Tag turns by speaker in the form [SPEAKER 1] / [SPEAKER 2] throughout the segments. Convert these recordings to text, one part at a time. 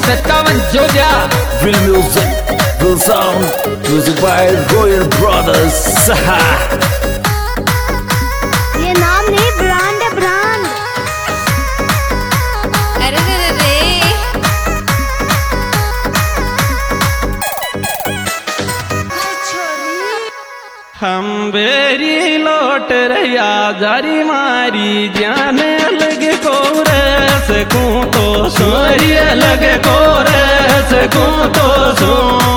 [SPEAKER 1] 57 जोजा।
[SPEAKER 2] Real music, real sound, music by Royal Brothers।
[SPEAKER 3] ये नाम नहीं, ब्रांड है, ब्रांड।
[SPEAKER 4] अरे रे रे
[SPEAKER 5] हम बेरी लौट रहा जारी मारी जाने लगे कोरस को तो सोरी लगे कोरस को तो सो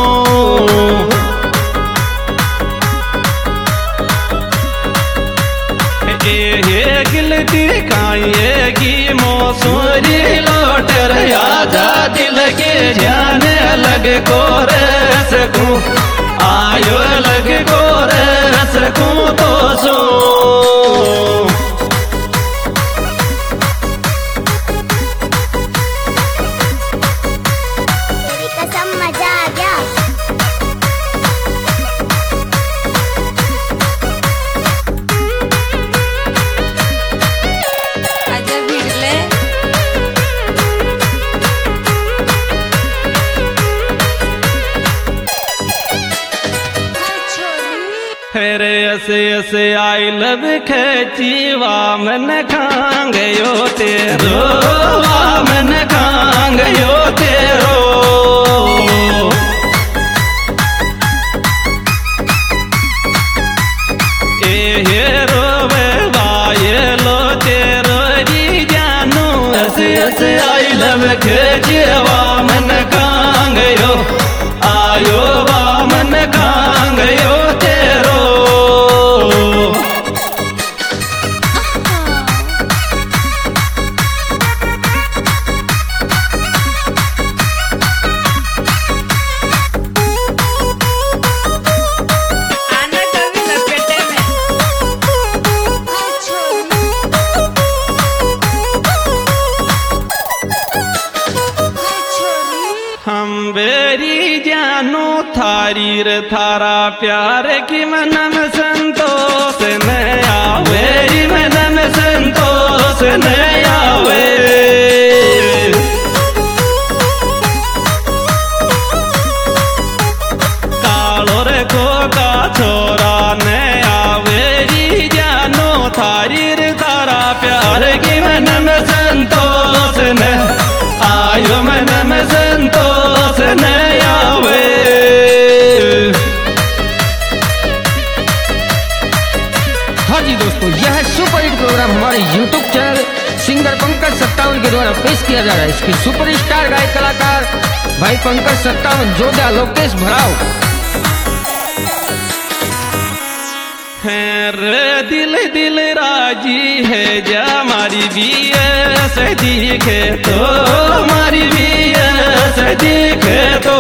[SPEAKER 5] ये गिलती खाएगी मौसूरी लौट रहा जा दिल के जाने लगे कोरस को आयो लगे कोरस को तो सो
[SPEAKER 3] तेरी कसम मजा आ गया।
[SPEAKER 4] आजा भिड़ले
[SPEAKER 5] फिर ऐसे ऐसे आई लब खेचीवा मन खांगयो तेरो मन खांगयो तेरो ए रोवे बाये लो तेरो जी जानू ऐसे ऐसे आई लब खेचीवा मन खांगयो आयो वा मन खांगयो तेरो
[SPEAKER 4] आना कभी लपेटे में
[SPEAKER 5] हम बेरी जानू थारी रे थारा प्यार की मनम संतोष न आवे मनम संतोष न आवे कालो रे को का छोरा न आवे री जानू थारी रे थारा प्यार की मनम संतोष न आयो मनम संतोष न आवे
[SPEAKER 1] हाँ जी दोस्तों, यह सुपर हिट प्रोग्राम हमारे YouTube चैनल सिंगर पंकज 57 के द्वारा पेश किया जा रहा है। इसके सुपरस्टार गायक कलाकार भाई पंकज 57 जोधा लोकेश भराव।
[SPEAKER 5] है रे दिल दिल राजी है जा मारी भी ऐसे दिखे तो मारी भी ऐसे दिखे तो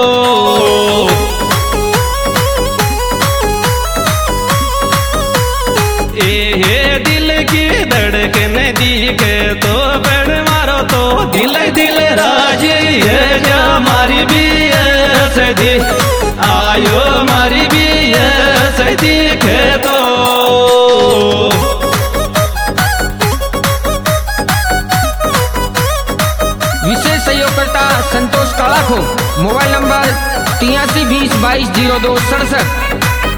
[SPEAKER 5] ये दिल की धड़कन दिखे तो बड़ मारो तो दिल दिल राजी है जा मारी भी ऐसे दी आयो मारी भी ऐसे दिखे तो
[SPEAKER 1] विशेष सहयोगकर्ता संतोष कालाखो। Mobile number 8320220267।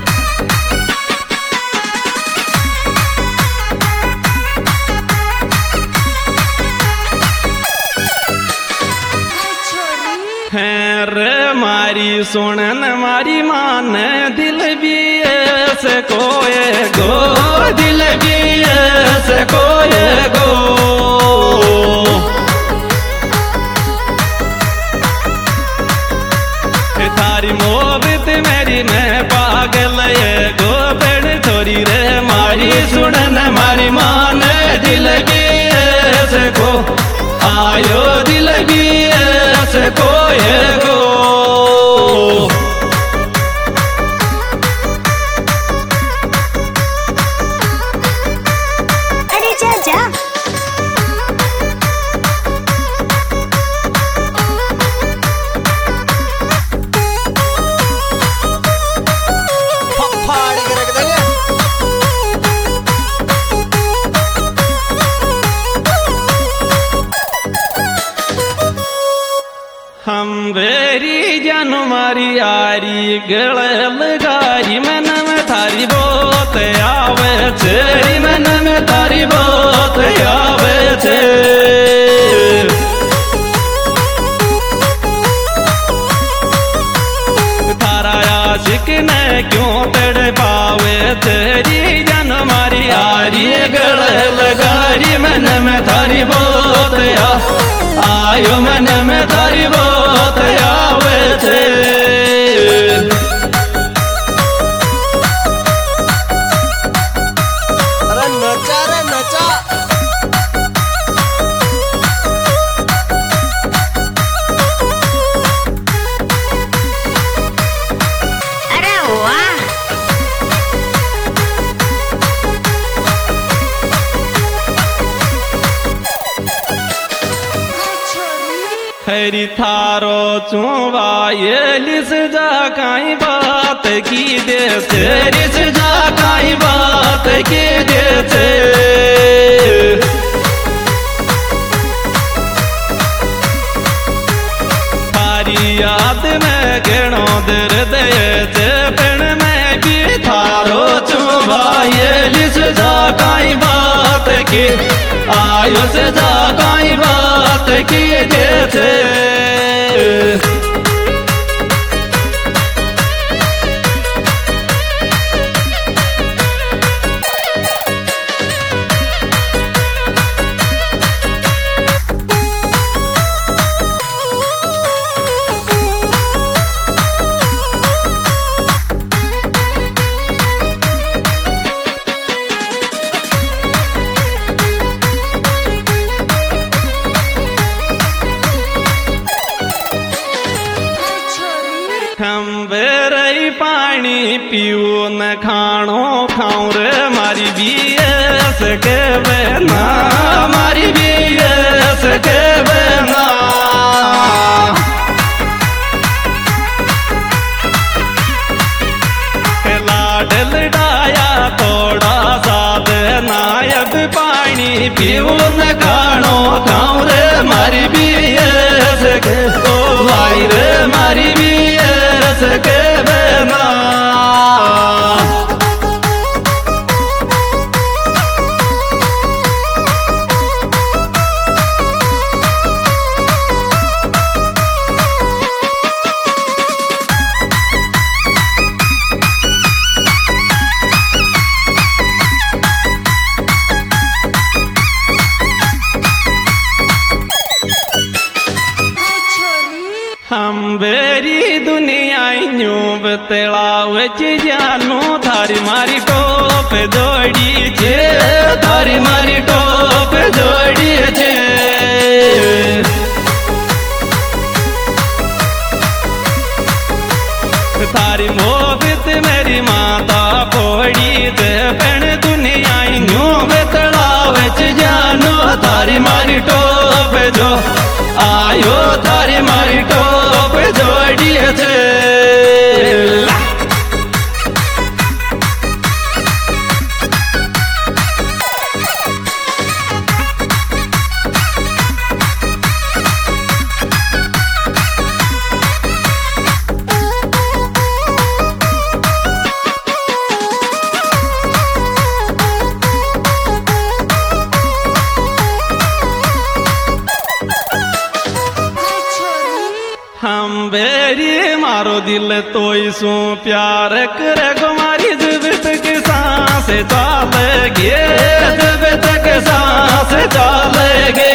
[SPEAKER 5] है रे मारी सुनन मारी मान दिल भी ऐसे कोए गो दिल भी ऐसे कोए गो थारी मोहब्बत मेरी मैं पागल ये गो बड़ छोरी रे मारी सुनन मारी मान दिल भी ऐसे को आयो दिल भी ऐसे कोए गो
[SPEAKER 3] अरे जा जा।
[SPEAKER 5] मारी यारी गले लगारी मन में थारी बहुत आवे छे मन में थारी बहुत आवे छे थारा आशिक ने क्यों तड़ पावे तेरी जन मारी यारी गले लगारी मन में थारी बहुत आयो मन में थारी बहुत आवे छे
[SPEAKER 6] अरे नचा रे नचा
[SPEAKER 3] अरे वाह
[SPEAKER 5] खैरी थारो चुवा ये लिस जा काई बात की दे तेरी से जा काई बात की दे ते थारी याद में गणो दर दे ते पिण में की थारो चुवा ये लिस जा काई बात की आयो से जा काई बात की दे ते खंबेरई पानी पीऊ न खाणो खाऊं रे मारी बीएस के बेना मारी बीएस के बेना लाडल डाया थोड़ा सा देना अब पानी पीऊ न खाणो खाऊं रे मारी बीएस के भाई रे मारी बीएस के बेना हम बेरी दुनिया यूं बतलाव जानो थारी मारी टोप जोड़ी छे थारी मारी टोप जोड़ी छे थारी मोहब्बत मेरी माता पोड़ी ते पेण दुनिया यूं बतलाव जानो थारी मारी टोप जो आयो थारी मारी टोप जोड़ी छे हम बेरी मारो दिल तोई सो प्यार करे गुमारी जीवित के सांस चालेगे जीवित के सांस चालेगे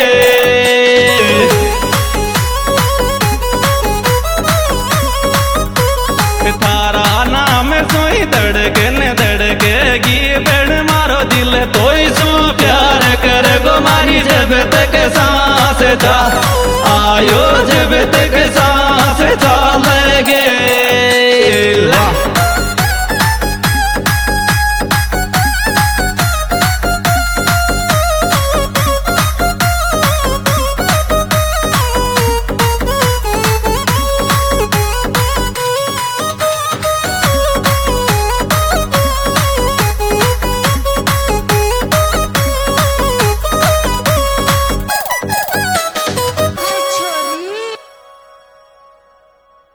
[SPEAKER 5] थारा नाम सोई धड़केगी बेड़ मारो दिल तोई सो प्यार करे गुमारी जीवित के सांस जा आयो जीवित के सांस